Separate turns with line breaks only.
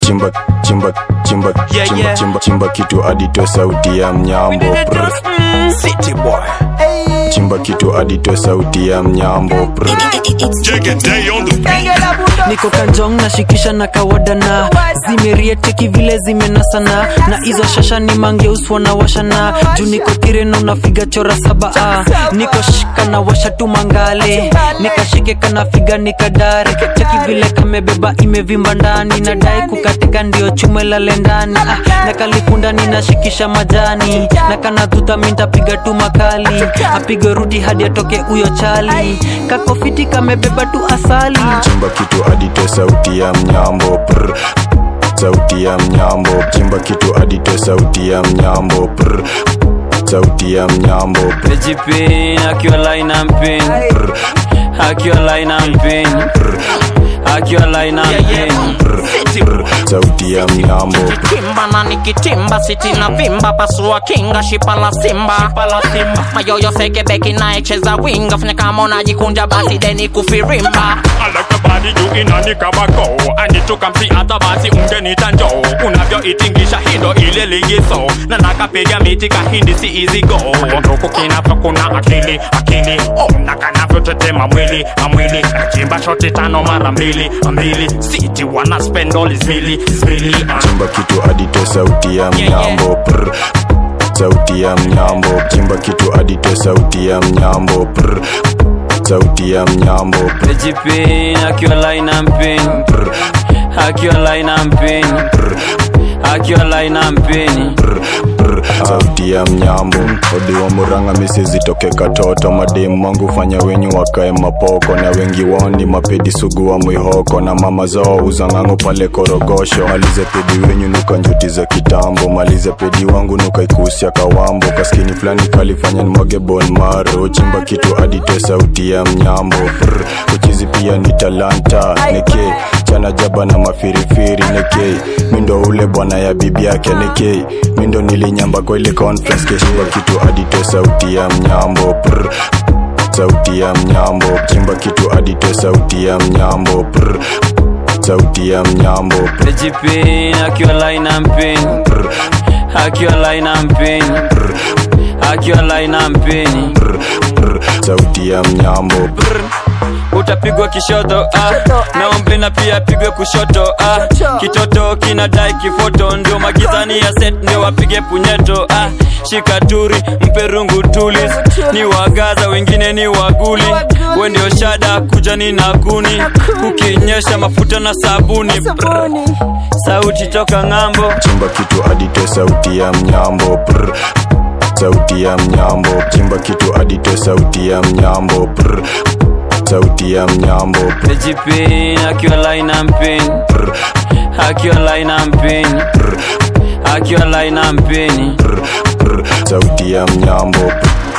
chimba kitu adito sauti ya mnyambo.
City boy.
Chimba kitu adito sauti ya mnyambo.
Niko Kanjong na shikisha na kawadana, zimeriete kivile zimenasana, na hizo shasha ni mangeuswa na washana, juu niko Kireno na figa chora saba. Niko shika na washa tu mangale, nikashike kana figa nikadare, cheki vile kamebeba imevimba ndani, nadai kukatika ndio chume lale ndani. Na kalipunda ninashikisha majani, na kana tuta minta piga tu makali, apige rudi hadi atoke uyo chali, kakofiti kamebeba tu asali.
Chimba kitu adito sauti ya mnyambo. Sauti ya mnyambo. Chimba kitu adito sauti ya mnyambo. Sauti ya mnyambo.
Pejipin, akiwa line and pin, akiwa line and pin, akiwa line and pin.
Sauti ya mnyambo.
Kimba na nikitimba siti na vimba, pasua kinga shipa la simba. Mayoyo seke beki na echeza winga, fanya kama unajikunja basi deni kufirimba.
I like the body you inanika bako, anituka msi hata basi ungenita njoo. Unavyo itingisha hindo ile ligiso, na nakapiga miti kahindi si easy go. Nduku kinafyo kuna akili, na kanavyo tetema mwili. Chimba shoti 5 mara 2. City wanna spend all his milli.
Chimba kitu adito sauti ya mnyambo. Sauti ya mnyambo. Chimba kitu adito sauti ya mnyambo. Sauti ya mnyambo.
Pejipin, akiwa line and pin, akiwa line and pin, akiwa line and pin.
Sauti ya mnyambo. Odi wa Muranga misi zitoke katoto, mademu wangu fanya wenyu wakae mapoko, na wengi wao ni mapedi sugu wa mwihoko, na mama zao uzangangu pale Korogosho. Malize pedi wenyu nuka njuti za kitambo, malize pedi wangu nuka ikusia kawambo, kaskini flani kalifanya nimwage bon maro. Chimba kitu adite sauti ya mnyambo. Uchizi pia ni talanta, neke chana jaba na mafirifiri, neke mindo ule bwana ya bibi yake, neke mindo nilinyamba kwa ile conference. Chimba kitu adite sauti ya mnyambo. Sauti ya mnyambo. Chimba kitu adite sauti ya mnyambo. Sauti ya mnyambo.
Pejipin, akiwa line and pin, akiwa line and pin, akiwa line and pin.
Sauti ya mnyambo.
Utapigwa kishoto, naombe na pia pigwe kushoto, kitoto kinadai kifoto, ndio magizani ya set ndio wapige punyeto, shikaturi mperungu tulis, ni wagaza wengine ni waguli, we ndio shada kujani na kuni, kukinyesha mafuta na sabuni. Sauti toka ngambo.
Chimba kitu adite sauti ya mnyambo. Sauti ya mnyambo. Chimba kitu adite sauti ya mnyambo. Sauti ya mnyambo.
Pejipin, akiwa line and pin, akiwa line and pin, akiwa line and pin.
Sauti ya mnyambo.